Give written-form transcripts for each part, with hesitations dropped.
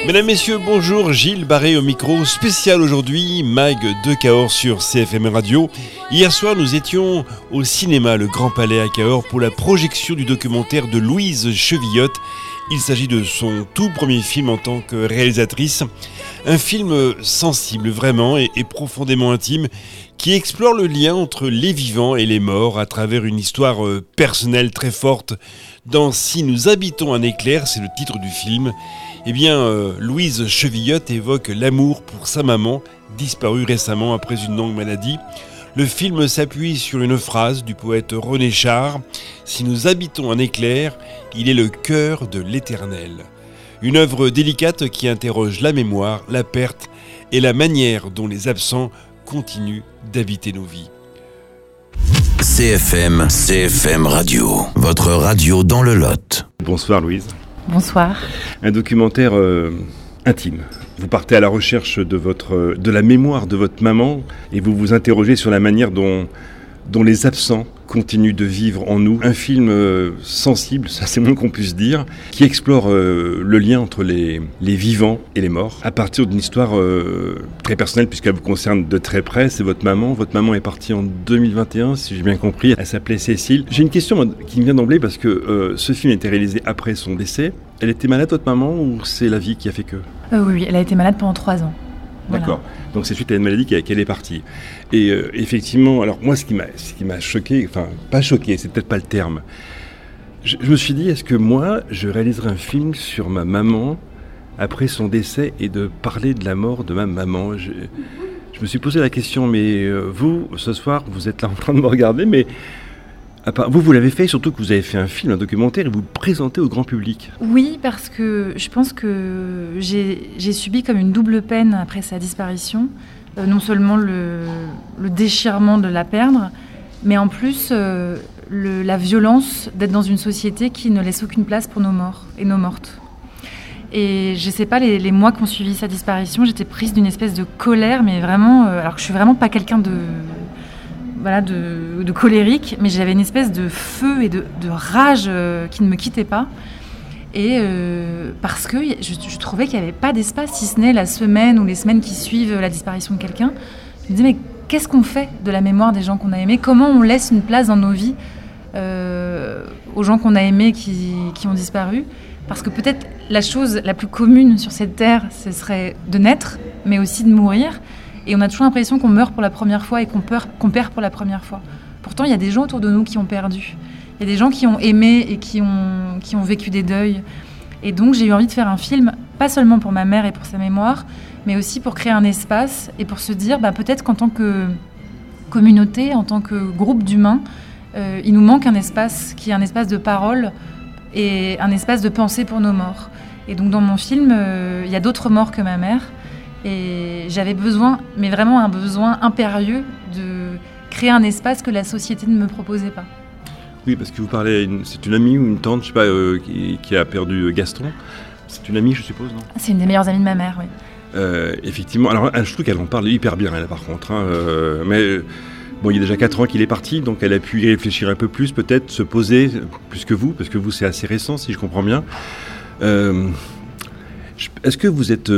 Mesdames, Messieurs, bonjour, Gilles Barré au micro, spécial aujourd'hui, Mag de Cahors sur CFM Radio. Hier soir, nous étions au cinéma Le Grand Palais à Cahors pour la projection du documentaire de Louise Chevillotte. Il s'agit de son tout premier film en tant que réalisatrice. Un film sensible vraiment et profondément intime qui explore le lien entre les vivants et les morts à travers une histoire personnelle très forte. Dans Si nous habitons un éclair, c'est le titre du film. Eh bien, Louise Chevillotte évoque l'amour pour sa maman, disparue récemment après une longue maladie. Le film s'appuie sur une phrase du poète René Char. « Si nous habitons un éclair, il est le cœur de l'éternel ». Une œuvre délicate qui interroge la mémoire, la perte et la manière dont les absents continuent d'habiter nos vies. CFM Radio, votre radio dans le Lot. Bonsoir Louise. Bonsoir. Un documentaire intime. Vous partez à la recherche de la mémoire de votre maman et vous vous interrogez sur la manière dont les absents continuent de vivre en nous. Un film sensible, ça c'est moins qu'on puisse dire, qui explore le lien entre les vivants et les morts à partir d'une histoire très personnelle puisqu'elle vous concerne de très près. C'est votre maman. Votre maman est partie en 2021, si j'ai bien compris. Elle s'appelait Cécile. J'ai une question qui me vient d'emblée parce que ce film a été réalisé après son décès. Elle était malade, votre maman, ou c'est la vie qui a fait que Oui, elle a été malade pendant 3 ans. Voilà. D'accord. Donc c'est suite à une maladie qu'elle est partie. Et effectivement, alors moi ce qui m'a choqué, enfin pas choqué, c'est peut-être pas le terme. Je me suis dit, est-ce que moi je réaliserai un film sur ma maman après son décès et de parler de la mort de ma maman. Je me suis posé la question, mais vous, ce soir, vous êtes là en train de me regarder, mais vous l'avez fait, surtout que vous avez fait un film, un documentaire, et vous le présentez au grand public. Oui, parce que je pense que j'ai subi comme une double peine après sa disparition. Non seulement le déchirement de la perdre, mais en plus la violence d'être dans une société qui ne laisse aucune place pour nos morts et nos mortes. Et je sais pas, les mois qui ont suivi sa disparition, j'étais prise d'une espèce de colère, mais vraiment, alors que je suis vraiment pas quelqu'un de colérique, mais j'avais une espèce de feu et de rage qui ne me quittait pas. Et parce que je trouvais qu'il n'y avait pas d'espace, si ce n'est la semaine ou les semaines qui suivent la disparition de quelqu'un. Je me disais, mais qu'est-ce qu'on fait de la mémoire des gens qu'on a aimés ? Comment on laisse une place dans nos vies aux gens qu'on a aimés qui ont disparu ? Parce que peut-être la chose la plus commune sur cette terre, ce serait de naître, mais aussi de mourir. Et on a toujours l'impression qu'on meurt pour la première fois et qu'on perd pour la première fois. Pourtant, il y a des gens autour de nous qui ont perdu. Il y a des gens qui ont aimé et qui ont vécu des deuils. Et donc, j'ai eu envie de faire un film, pas seulement pour ma mère et pour sa mémoire, mais aussi pour créer un espace et pour se dire, peut-être qu'en tant que communauté, en tant que groupe d'humains, il nous manque un espace qui est un espace de parole et un espace de pensée pour nos morts. Et donc, dans mon film, il y a d'autres morts que ma mère. Et j'avais besoin, mais vraiment un besoin impérieux de créer un espace que la société ne me proposait pas. Oui, parce que vous parlez, c'est une amie ou une tante, je sais pas, qui a perdu Gaston. C'est une amie, je suppose, non ? C'est une des meilleures amies de ma mère, oui. Effectivement, alors je trouve qu'elle en parle hyper bien, elle, par contre. Mais bon, il y a déjà 4 ans qu'il est parti, donc elle a pu y réfléchir un peu plus, peut-être se poser plus que vous, parce que vous, c'est assez récent, si je comprends bien. Est-ce que vous êtes...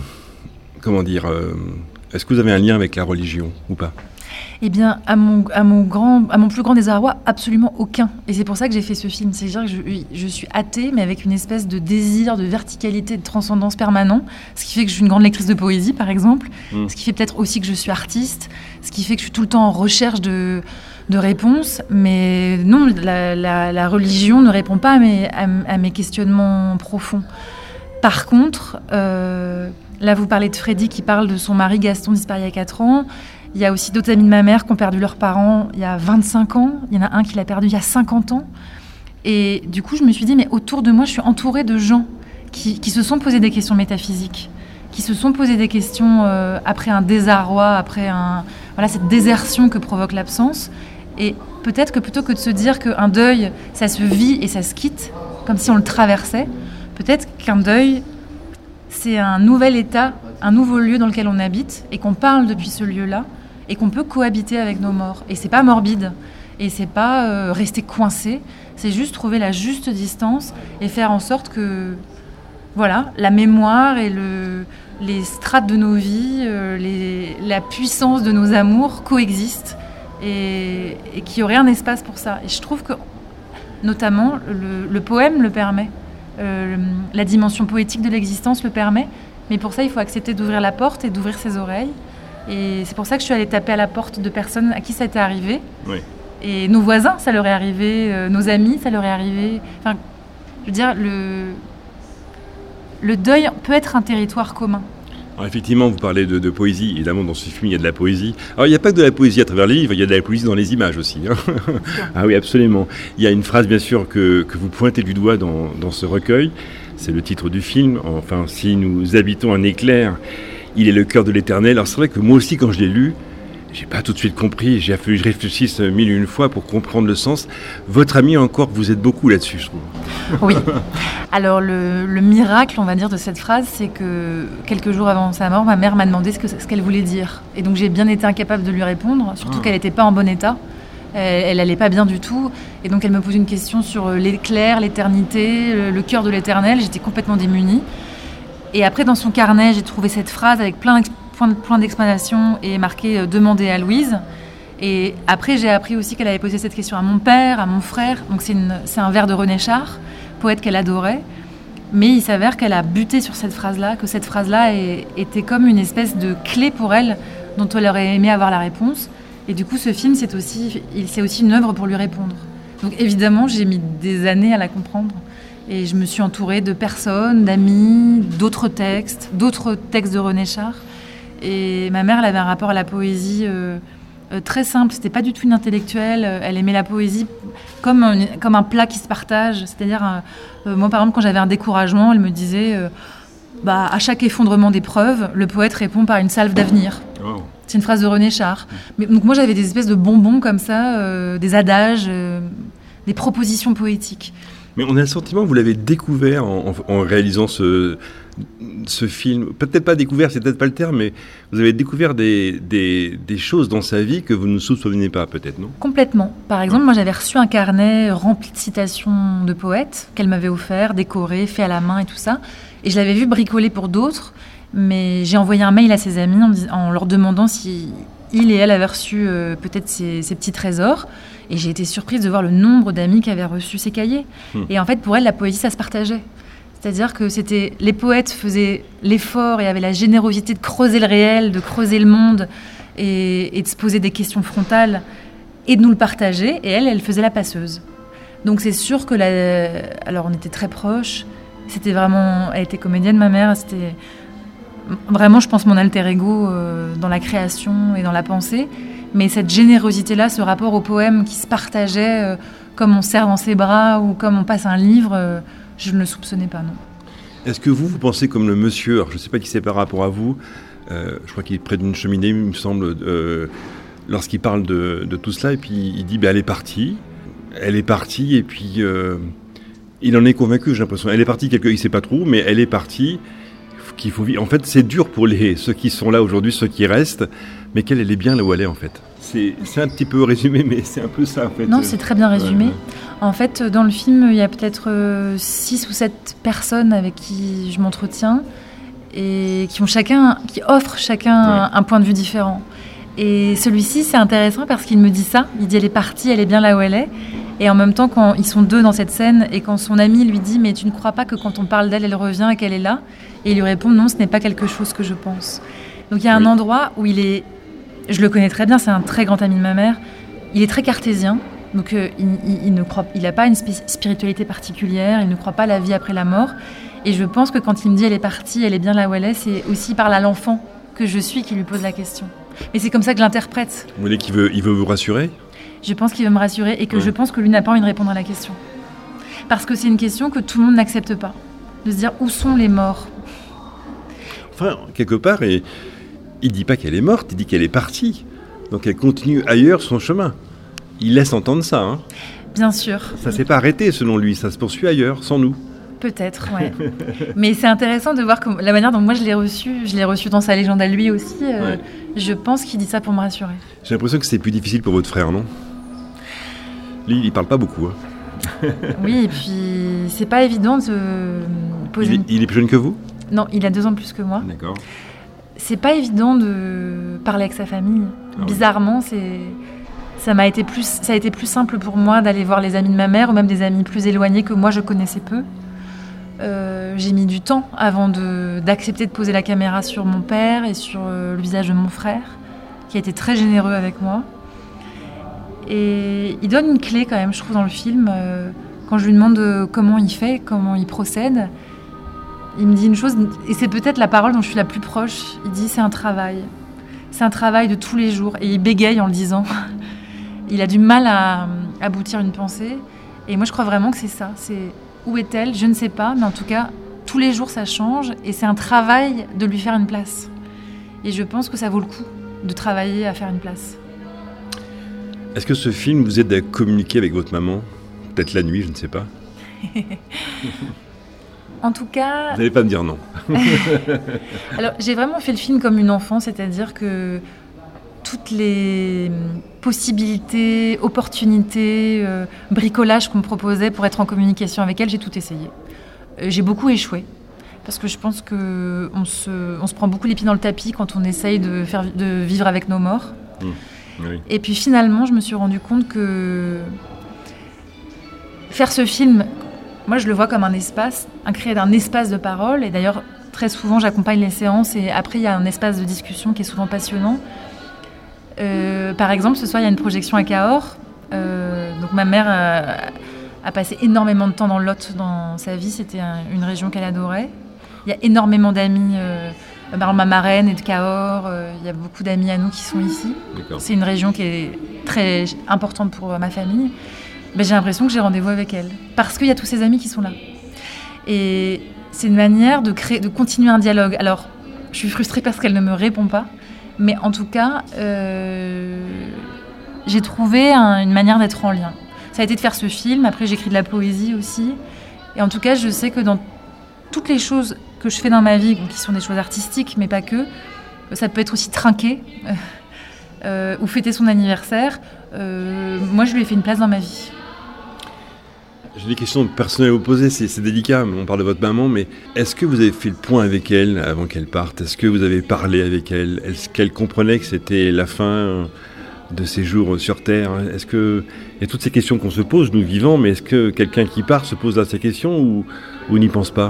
est-ce que vous avez un lien avec la religion ou pas ? Eh bien, à mon plus grand désarroi, absolument aucun. Et c'est pour ça que j'ai fait ce film. C'est-à-dire que je suis athée, mais avec une espèce de désir, de verticalité, de transcendance permanent. Ce qui fait que je suis une grande lectrice de poésie, par exemple. Ce qui fait peut-être aussi que je suis artiste. Ce qui fait que je suis tout le temps en recherche de réponses. Mais non, la religion ne répond pas à mes questionnements profonds. Par contre... Là, vous parlez de Freddy qui parle de son mari Gaston disparu il y a 4 ans. Il y a aussi d'autres amis de ma mère qui ont perdu leurs parents il y a 25 ans. Il y en a un qui l'a perdu il y a 50 ans. Et du coup, je me suis dit, mais autour de moi, je suis entourée de gens qui se sont posés des questions métaphysiques, qui se sont posés des questions après un désarroi, après cette désertion que provoque l'absence. Et peut-être que plutôt que de se dire qu'un deuil, ça se vit et ça se quitte, comme si on le traversait, peut-être qu'un deuil... c'est un nouvel état, un nouveau lieu dans lequel on habite et qu'on parle depuis ce lieu-là et qu'on peut cohabiter avec nos morts. Et c'est pas morbide et c'est pas rester coincé, c'est juste trouver la juste distance et faire en sorte que voilà, la mémoire et les strates de nos vies, la puissance de nos amours coexistent et qu'il y aurait un espace pour ça. Et je trouve que, notamment, le poème le permet. La dimension poétique de l'existence le permet. Mais pour ça, il faut accepter d'ouvrir la porte et d'ouvrir ses oreilles. Et c'est pour ça que je suis allée taper à la porte de personnes à qui ça était arrivé. Oui. Et nos voisins, ça leur est arrivé. Nos amis, ça leur est arrivé. Enfin, je veux dire, le deuil peut être un territoire commun. Alors effectivement, vous parlez de poésie. Évidemment, dans ce film, il y a de la poésie. Alors, il n'y a pas que de la poésie à travers les livres, il y a de la poésie dans les images aussi. Hein. Ah oui, absolument. Il y a une phrase, bien sûr, que vous pointez du doigt dans ce recueil. C'est le titre du film. Enfin, si nous habitons un éclair, il est le cœur de l'éternel. Alors, c'est vrai que moi aussi, quand je l'ai lu, j'ai pas tout de suite compris. J'ai fallu que je réfléchisse 1001 fois pour comprendre le sens. Votre ami, encore, vous êtes beaucoup là-dessus, je trouve. Oui. Alors, le miracle, on va dire, de cette phrase, c'est que quelques jours avant sa mort, ma mère m'a demandé ce qu'elle voulait dire. Et donc, j'ai bien été incapable de lui répondre, surtout qu'elle n'était pas en bon état. Elle n'allait pas bien du tout. Et donc, elle me pose une question sur l'éclair, l'éternité, le cœur de l'éternel. J'étais complètement démunie. Et après, dans son carnet, j'ai trouvé cette phrase avec plein d'explanations et marqué « Demandez à Louise ». Et après, j'ai appris aussi qu'elle avait posé cette question à mon père, à mon frère. Donc, c'est un vers de René Char, poète qu'elle adorait. Mais il s'avère qu'elle a buté sur cette phrase-là, que cette phrase-là était comme une espèce de clé pour elle, dont elle aurait aimé avoir la réponse. Et du coup, ce film, c'est aussi une œuvre pour lui répondre. Donc évidemment, j'ai mis des années à la comprendre. Et je me suis entourée de personnes, d'amis, d'autres textes de René Char. Et ma mère, elle avait un rapport à la poésie très simple. C'était pas du tout une intellectuelle. Elle aimait la poésie comme un plat qui se partage. C'est-à-dire, moi, par exemple, quand j'avais un découragement, elle me disait à chaque effondrement d'épreuve, le poète répond par une salve d'avenir. Oh. C'est une phrase de René Char. Mais, donc moi, j'avais des espèces de bonbons comme ça, des adages, des propositions poétiques. Mais on a le sentiment que vous l'avez découvert en réalisant ce film. Peut-être pas découvert, c'est peut-être pas le terme, mais vous avez découvert des choses dans sa vie que vous ne soupçonniez pas, peut-être, non ? Complètement. Par exemple, moi, j'avais reçu un carnet rempli de citations de poètes qu'elle m'avait offert, décoré, fait à la main et tout ça. Et je l'avais vu bricoler pour d'autres. Mais j'ai envoyé un mail à ses amis en leur demandant si il et elle avaient reçu peut-être ces petits trésors. Et j'ai été surprise de voir le nombre d'amis qui avaient reçu ces cahiers. Et en fait, pour elle, la poésie, ça se partageait. C'est-à-dire que les poètes faisaient l'effort et avaient la générosité de creuser le réel, de creuser le monde et de se poser des questions frontales et de nous le partager. Et elle faisait la passeuse. Donc c'est sûr que alors on était très proches. C'était vraiment... Elle était comédienne, ma mère. C'était... Vraiment, je pense, mon alter ego dans la création et dans la pensée. Mais cette générosité-là, ce rapport au poème qui se partageait comme on serre dans ses bras ou comme on passe un livre, je ne le soupçonnais pas, non. Est-ce que vous pensez comme le monsieur, alors je ne sais pas qui c'est par rapport à vous, je crois qu'il est près d'une cheminée, il me semble, lorsqu'il parle de tout cela, et puis il dit elle est partie, et puis il en est convaincu, j'ai l'impression. Elle est partie, il ne sait pas trop, mais elle est partie. Qu'il faut vivre. En fait, c'est dur pour ceux qui sont là aujourd'hui, ceux qui restent, mais qu'elle est bien là où elle est, en fait. C'est un petit peu résumé, mais c'est un peu ça, en fait. Non, c'est très bien résumé. En fait, dans le film, il y a peut-être 6 ou 7 personnes avec qui je m'entretiens et qui offrent chacun un point de vue différent. Et celui-ci, c'est intéressant parce qu'il me dit ça. Il dit, elle est partie, elle est bien là où elle est. Et en même temps, quand ils sont deux dans cette scène et quand son ami lui dit « Mais tu ne crois pas que quand on parle d'elle, elle revient et qu'elle est là ?» Et il lui répond « Non, ce n'est pas quelque chose que je pense. » Donc il y a un endroit où il est... Je le connais très bien, c'est un très grand ami de ma mère. Il est très cartésien. Donc il n'a pas une spiritualité particulière, il ne croit pas à la vie après la mort. Et je pense que quand il me dit « Elle est partie, elle est bien là où elle est », c'est aussi par là l'enfant que je suis qui lui pose la question. Mais c'est comme ça que je l'interprète. Vous voulez qu'il veut vous rassurer ? Je pense qu'il veut me rassurer et que je pense que lui n'a pas envie de répondre à la question. Parce que c'est une question que tout le monde n'accepte pas. De se dire, où sont les morts ? Enfin, quelque part, il ne dit pas qu'elle est morte, il dit qu'elle est partie. Donc elle continue ailleurs son chemin. Il laisse entendre ça. Hein. Bien sûr. Ça ne s'est pas arrêté selon lui, ça se poursuit ailleurs, sans nous. Peut-être, ouais. Mais c'est intéressant de voir la manière dont moi je l'ai reçu dans sa légende à lui aussi. Je pense qu'il dit ça pour me rassurer. J'ai l'impression que c'est plus difficile pour votre frère, non ? Lui, il parle pas beaucoup. Hein. Oui, et puis c'est pas évident Il est plus jeune que vous ? Non, il a 2 ans de plus que moi. D'accord. C'est pas évident de parler avec sa famille. Bizarrement, ça a été plus simple pour moi d'aller voir les amis de ma mère ou même des amis plus éloignés que moi je connaissais peu. J'ai mis du temps avant d'accepter de poser la caméra sur mon père et sur le visage de mon frère, qui a été très généreux avec moi. Et il donne une clé quand même, je trouve, dans le film. Quand je lui demande comment il fait, comment il procède, il me dit une chose, et c'est peut-être la parole dont je suis la plus proche. Il dit c'est un travail. C'est un travail de tous les jours. Et il bégaye en le disant. Il a du mal à aboutir une pensée. Et moi, je crois vraiment que c'est ça. C'est où est-elle ? Je ne sais pas. Mais en tout cas, tous les jours, ça change. Et c'est un travail de lui faire une place. Et je pense que ça vaut le coup de travailler à faire une place. Est-ce que ce film vous aide à communiquer avec votre maman ? Peut-être la nuit, je ne sais pas. En tout cas... Vous n'allez pas me dire non. Alors, j'ai vraiment fait le film comme une enfant, c'est-à-dire que toutes les possibilités, opportunités, bricolages qu'on me proposait pour être en communication avec elle, j'ai tout essayé. J'ai beaucoup échoué, parce que je pense qu'on se prend beaucoup les pieds dans le tapis quand on essaye de vivre avec nos morts. Oui. Et puis finalement, je me suis rendu compte que faire ce film, moi je le vois comme un espace, créer un espace de parole. Et d'ailleurs, très souvent, j'accompagne les séances et après, il y a un espace de discussion qui est souvent passionnant. Par exemple, ce soir, il y a une projection à Cahors. Donc ma mère a passé énormément de temps dans le Lot dans sa vie. C'était une région qu'elle adorait. Il y a énormément d'amis... ma marraine est de Cahors, il y a beaucoup d'amis à nous qui sont ici. D'accord. C'est une région qui est très importante pour ma famille. Mais j'ai l'impression que j'ai rendez-vous avec elle, parce qu'il y a tous ces amis qui sont là. Et c'est une manière de continuer un dialogue. Alors, je suis frustrée parce qu'elle ne me répond pas, mais en tout cas, j'ai trouvé une manière d'être en lien. Ça a été de faire ce film, après j'écris de la poésie aussi. Et en tout cas, je sais que dans toutes les choses que je fais dans ma vie, qui sont des choses artistiques, mais pas que. Ça peut être aussi trinquer ou fêter son anniversaire. Moi, je lui ai fait une place dans ma vie. J'ai des questions personnelles à vous poser, c'est délicat, on parle de votre maman, mais est-ce que vous avez fait le point avec elle avant qu'elle parte ? Est-ce que vous avez parlé avec elle ? Est-ce qu'elle comprenait que c'était la fin de ses jours sur Terre ? Est-ce que... Il y a toutes ces questions qu'on se pose, nous vivants, mais est-ce que quelqu'un qui part se pose à ces questions ou n'y pense pas ?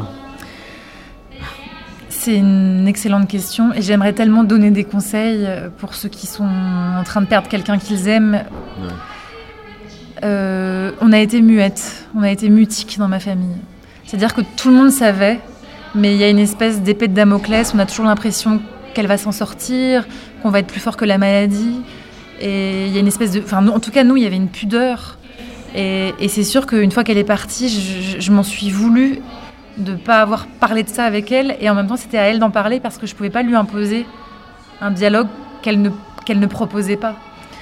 C'est une excellente question et j'aimerais tellement donner des conseils pour ceux qui sont en train de perdre quelqu'un qu'ils aiment. Ouais. On a été muette, on a été mutique dans ma famille. C'est-à-dire que tout le monde savait, mais il y a une espèce d'épée de Damoclès, on a toujours l'impression qu'elle va s'en sortir, qu'on va être plus fort que la maladie. Et il y a une espèce de... Enfin, en tout cas, nous, il y avait une pudeur. Et c'est sûr qu'une fois qu'elle est partie, je m'en suis voulu de ne pas avoir parlé de ça avec elle, et en même temps c'était à elle d'en parler parce que je ne pouvais pas lui imposer un dialogue qu'elle ne proposait pas.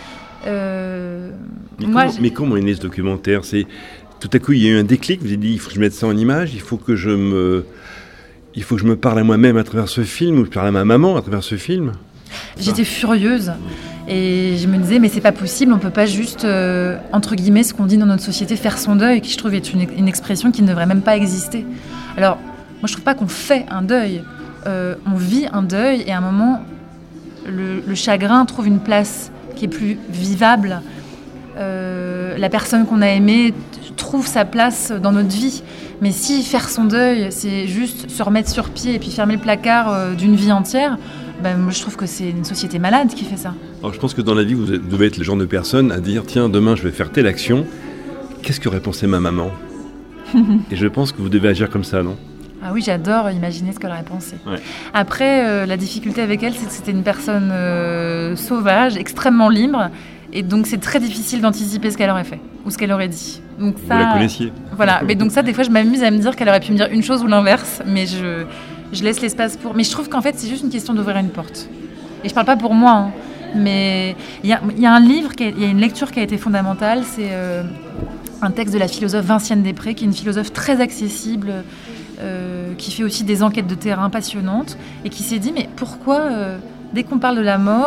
Mais comment est né ce documentaire ? Tout à coup il y a eu un déclic, vous avez dit il faut que je mette ça en image, il faut que je me parle à moi-même à travers ce film, ou je parle à ma maman à travers ce film. J'étais furieuse et je me disais mais c'est pas possible, on peut pas juste entre guillemets, ce qu'on dit dans notre société, faire son deuil, qui je trouve est une expression qui ne devrait même pas exister. Alors moi je trouve pas qu'on fait un deuil, on vit un deuil et à un moment le chagrin trouve une place qui est plus vivable. La personne qu'on a aimée trouve sa place dans notre vie. Mais si faire son deuil, c'est juste se remettre sur pied et puis fermer le placard d'une vie entière, moi, je trouve que c'est une société malade qui fait ça. Alors, je pense que dans la vie, vous devez être le genre de personne à dire « Tiens, demain, je vais faire telle action. Qu'est-ce qu'aurait pensé ma maman ?» Et je pense que vous devez agir comme ça, non ? Ah oui, j'adore imaginer ce qu'elle aurait pensé. Ouais. Après, la difficulté avec elle, c'est que c'était une personne sauvage, extrêmement libre. Et donc, c'est très difficile d'anticiper ce qu'elle aurait fait ou ce qu'elle aurait dit. Donc, ça, vous la connaissiez. Voilà. Mais donc ça, des fois, je m'amuse à me dire qu'elle aurait pu me dire une chose ou l'inverse. Mais je laisse l'espace pour... Mais je trouve qu'en fait, c'est juste une question d'ouvrir une porte. Et je parle pas pour moi, hein, mais il y a un livre, il y a une lecture qui a été fondamentale. C'est un texte de la philosophe Vinciane Després, qui est une philosophe très accessible, qui fait aussi des enquêtes de terrain passionnantes, et qui s'est dit, mais pourquoi, dès qu'on parle de la mort,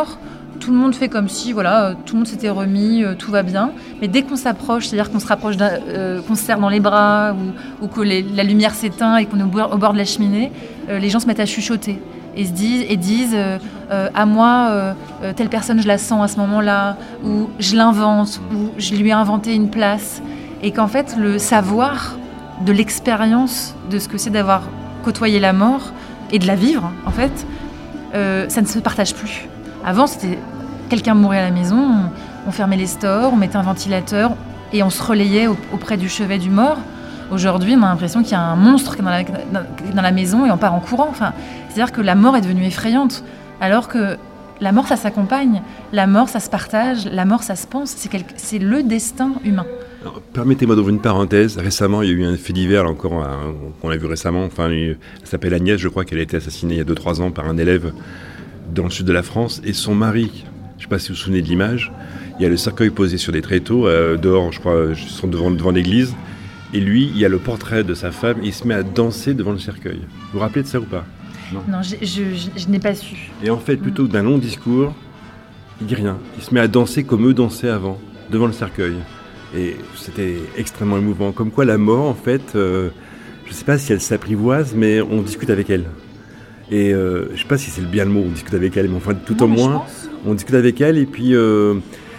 tout le monde fait comme si, voilà, tout le monde s'était remis, tout va bien. Mais dès qu'on s'approche, c'est-à-dire qu'on se rapproche, qu'on se serre dans les bras ou que la lumière s'éteint et qu'on est au bord de la cheminée, les gens se mettent à chuchoter et disent à moi, telle personne, je la sens à ce moment-là, ou je l'invente, ou je lui ai inventé une place. Et qu'en fait, le savoir de l'expérience de ce que c'est d'avoir côtoyé la mort et de la vivre, en fait, ça ne se partage plus. Avant, c'était quelqu'un mourait à la maison, on fermait les stores, on mettait un ventilateur et on se relayait auprès du chevet du mort. Aujourd'hui, on a l'impression qu'il y a un monstre qui est dans la maison et on part en courant. Enfin, c'est-à-dire que la mort est devenue effrayante, alors que la mort, ça s'accompagne, la mort, ça se partage, la mort, ça se pense. C'est le destin humain. Alors, permettez-moi d'ouvrir une parenthèse. Récemment, il y a eu un fait divers, là encore, qu'on a vu récemment. Enfin, elle s'appelle Agnès, je crois qu'elle a été assassinée il y a 2-3 ans par un élève dans le sud de la France. Et son mari, je ne sais pas si vous vous souvenez de l'image, il y a le cercueil posé sur des tréteaux, dehors, je crois, devant l'église. Et lui, il y a le portrait de sa femme et il se met à danser devant le cercueil. Vous vous rappelez de ça ou pas ? Non, je n'ai pas su. Et en fait, plutôt que d'un long discours, il dit rien. Il se met à danser comme eux dansaient avant, devant le cercueil. Et c'était extrêmement émouvant. Comme quoi la mort, en fait, je ne sais pas si elle s'apprivoise, mais on discute avec elle. Et je ne sais pas si c'est bien le mot, on discute avec elle, mais enfin, tout au moins, on discute avec elle. Et puis, je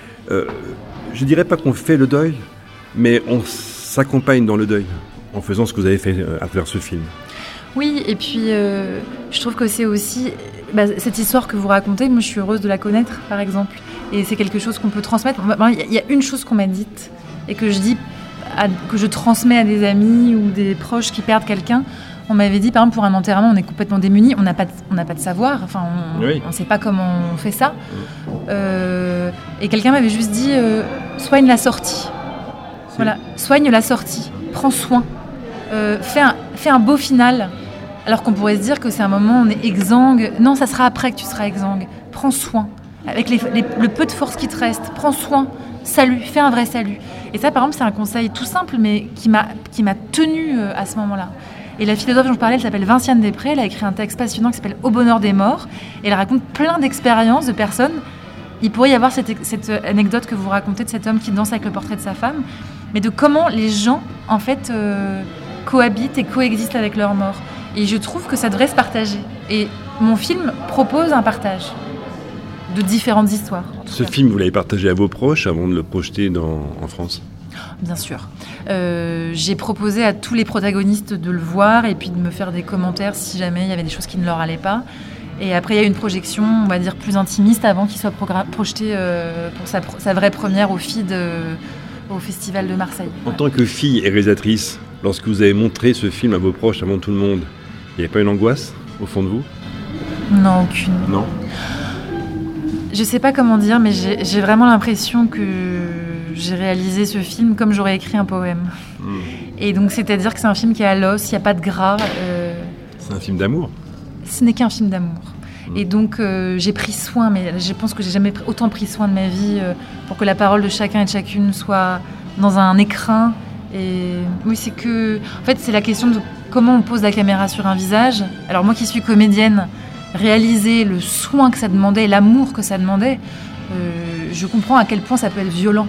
ne dirais pas qu'on fait le deuil, mais on s'accompagne dans le deuil, en faisant ce que vous avez fait à travers ce film. Oui, et puis je trouve que c'est aussi cette histoire que vous racontez, moi je suis heureuse de la connaître par exemple, et c'est quelque chose qu'on peut transmettre. Il y a une chose qu'on m'a dite et que je transmets à des amis ou des proches qui perdent quelqu'un. On m'avait dit par exemple pour un enterrement on est complètement démunis, on n'a pas de savoir, enfin on ne sait pas comment on fait ça, et quelqu'un m'avait juste dit soigne la sortie. Voilà, soigne la sortie, prends soin, fais un beau final, alors qu'on pourrait se dire que c'est un moment où on est exsangue. Non, ça sera après que tu seras exsangue. Prends soin, avec le peu de force qui te reste, prends soin, salut, fais un vrai salut. Et ça, par exemple, c'est un conseil tout simple, mais qui m'a tenue à ce moment-là. Et la philosophe dont je parlais, elle s'appelle Vinciane Després, elle a écrit un texte passionnant qui s'appelle « Au bonheur des morts », et elle raconte plein d'expériences de personnes. Il pourrait y avoir cette anecdote que vous racontez de cet homme qui danse avec le portrait de sa femme, mais de comment les gens, en fait, cohabitent et coexistent avec leur mort. Et je trouve que ça devrait se partager. Et mon film propose un partage de différentes histoires. Ce film, vous l'avez partagé à vos proches avant de le projeter en France ? Bien sûr. J'ai proposé à tous les protagonistes de le voir et puis de me faire des commentaires si jamais il y avait des choses qui ne leur allaient pas. Et après, il y a eu une projection, on va dire, plus intimiste avant qu'il soit projeté pour sa vraie première au FID, au Festival de Marseille. En tant que fille et réalisatrice, lorsque vous avez montré ce film à vos proches avant tout le monde, il n'y avait pas une angoisse au fond de vous ? Non, aucune. Non ? Je sais pas comment dire, mais j'ai vraiment l'impression que j'ai réalisé ce film comme j'aurais écrit un poème. Et donc, c'est-à-dire que c'est un film qui est à l'os, il n'y a pas de gras. C'est un film d'amour ? Ce n'est qu'un film d'amour. Et donc, j'ai pris soin, mais je pense que j'ai jamais autant pris soin de ma vie pour que la parole de chacun et de chacune soit dans un écrin. Et oui, en fait, c'est la question de comment on pose la caméra sur un visage. Alors, moi qui suis comédienne, réaliser le soin que ça demandait, l'amour que ça demandait, je comprends à quel point ça peut être violent.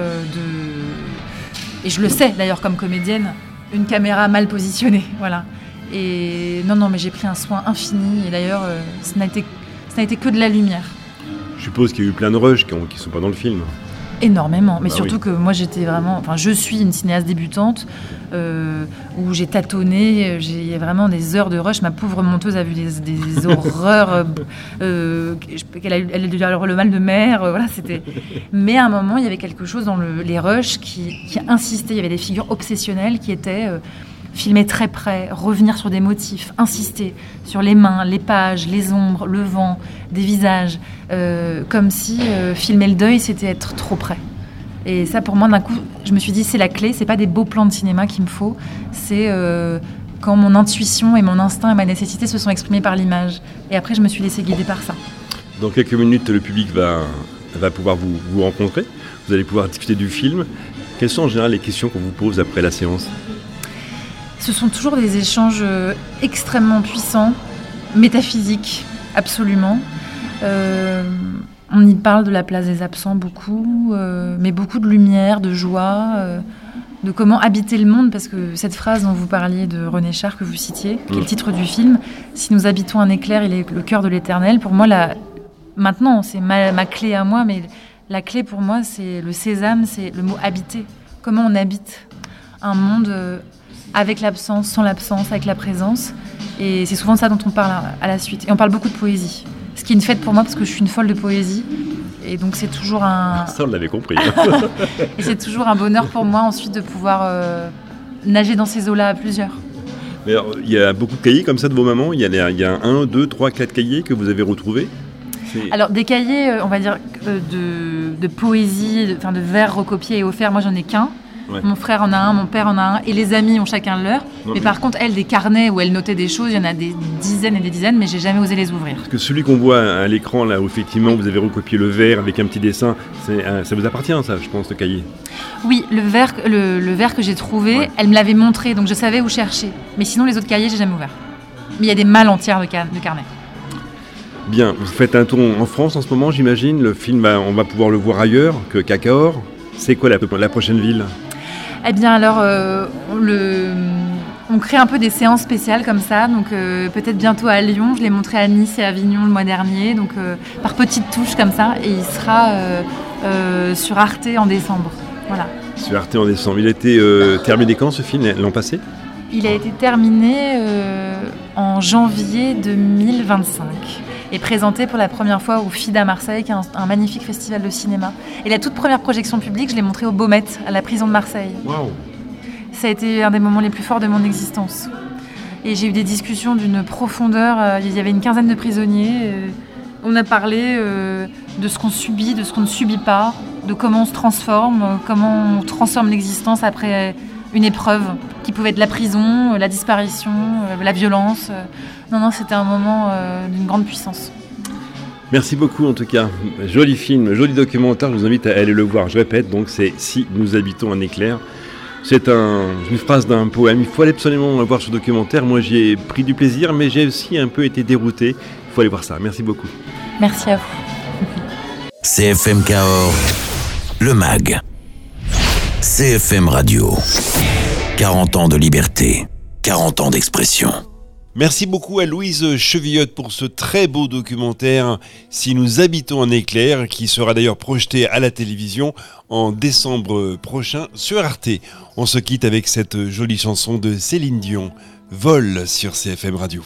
Et je le sais, d'ailleurs, comme comédienne, une caméra mal positionnée, voilà. Et non, mais j'ai pris un soin infini. Et d'ailleurs, ça n'a été que de la lumière. Je suppose qu'il y a eu plein de rushs qui ne sont pas dans le film. Énormément, mais surtout que moi je suis une cinéaste débutante où j'ai tâtonné, j'ai vraiment des heures de rush. Ma pauvre monteuse a vu des horreurs, elle a dû avoir le mal de mer, voilà, c'était. Mais à un moment, il y avait quelque chose dans les rushs qui insistait. Il y avait des figures obsessionnelles qui étaient filmer très près, revenir sur des motifs, insister sur les mains, les pages, les ombres, le vent, des visages, comme si filmer le deuil, c'était être trop près. Et ça, pour moi, d'un coup, je me suis dit, c'est la clé, c'est pas des beaux plans de cinéma qu'il me faut, c'est quand mon intuition et mon instinct et ma nécessité se sont exprimés par l'image. Et après, je me suis laissée guider par ça. Dans quelques minutes, le public va pouvoir vous rencontrer, vous allez pouvoir discuter du film. Quelles sont en général les questions qu'on vous pose après la séance ? Ce sont toujours des échanges extrêmement puissants, métaphysiques, absolument. On y parle de la place des absents beaucoup, mais beaucoup de lumière, de joie, de comment habiter le monde, parce que cette phrase dont vous parliez de René Char, que vous citiez, qui est le titre du film, « Si nous habitons un éclair, il est le cœur de l'éternel », pour moi, maintenant, c'est ma clé à moi, mais la clé pour moi, c'est le sésame, c'est le mot « habiter ». Comment on habite un monde avec l'absence, sans l'absence, avec la présence. Et c'est souvent ça dont on parle à la suite. Et on parle beaucoup de poésie. Ce qui est une fête pour moi, parce que je suis une folle de poésie. Et donc c'est toujours un... Ça, on l'avait compris. Et c'est toujours un bonheur pour moi ensuite de pouvoir nager dans ces eaux-là à plusieurs. Mais alors, il y a beaucoup de cahiers comme ça de vos mamans. Il y a 1, 2, 3, 4 cahiers que vous avez retrouvés. Alors des cahiers, on va dire, de poésie, de vers recopiés et offerts, moi j'en ai qu'un. Ouais. Mon frère en a un, mon père en a un, et les amis ont chacun le leur. Mais par contre, elle, des carnets où elle notait des choses, il y en a des dizaines et des dizaines, mais j'ai jamais osé les ouvrir. Parce que celui qu'on voit à l'écran, là, où effectivement vous avez recopié le vers avec un petit dessin, ça vous appartient, ça, je pense, ce cahier. Oui, le vers que j'ai trouvé, ouais. Elle me l'avait montré, donc je savais où chercher. Mais sinon, les autres cahiers, j'ai jamais ouvert. Mais il y a des malles entières de carnets. Bien, vous faites un tour en France en ce moment, j'imagine. Le film, on va pouvoir le voir ailleurs qu'à Cahors. C'est quoi la prochaine ville ? Eh bien alors, on crée un peu des séances spéciales comme ça, donc peut-être bientôt à Lyon. Je l'ai montré à Nice et à Avignon le mois dernier, donc par petites touches comme ça, et il sera sur Arte en décembre. Voilà. Sur Arte en décembre. Il a été terminé quand ce film, l'an passé ? Il a été terminé en janvier 2025. Et présenté pour la première fois au FIDA Marseille, qui est un magnifique festival de cinéma. Et la toute première projection publique, je l'ai montrée au Baumette, à la prison de Marseille. Waouh. Ça a été un des moments les plus forts de mon existence. Et j'ai eu des discussions d'une profondeur. Il y avait une quinzaine de prisonniers. On a parlé de ce qu'on subit, de ce qu'on ne subit pas, de comment on se transforme, comment on transforme l'existence après une épreuve, qui pouvait être la prison, la disparition, la violence. Non, c'était un moment d'une grande puissance. Merci beaucoup en tout cas. Joli film, joli documentaire, je vous invite à aller le voir. Je répète, donc c'est « Si nous habitons un éclair ». C'est une phrase d'un poème. Il faut aller absolument voir ce documentaire. Moi, j'y ai pris du plaisir, mais j'ai aussi un peu été dérouté. Il faut aller voir ça. Merci beaucoup. Merci à vous. CFM Cahors, le MAG. CFM Radio. 40 ans de liberté, 40 ans d'expression. Merci beaucoup à Louise Chevillotte pour ce très beau documentaire « Si nous habitons un éclair » qui sera d'ailleurs projeté à la télévision en décembre prochain sur Arte. On se quitte avec cette jolie chanson de Céline Dion, « Vol » sur CFM Radio.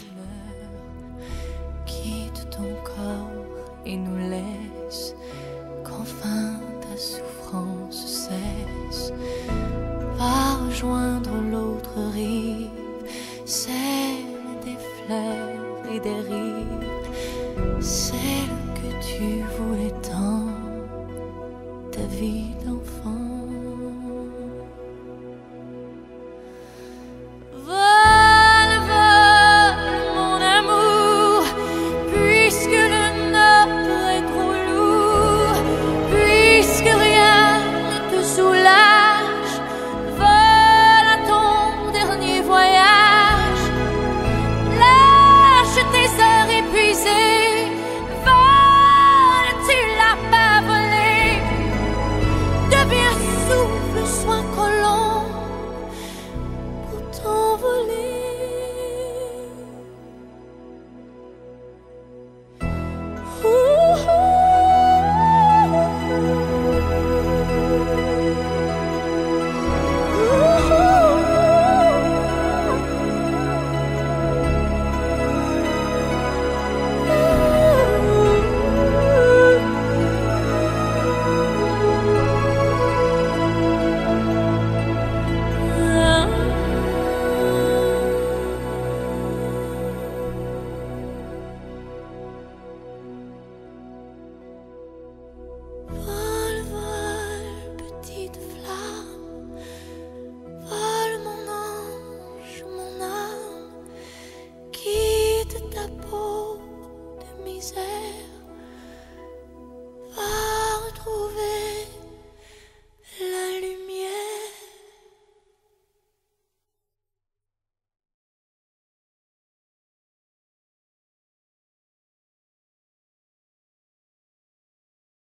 Quitte ton corps et nous laisse qu'enfin ta souffrance cesse. Va rejoindre l'autre rive, celle des fleurs et des rives, celle que tu voulais tant, ta vie.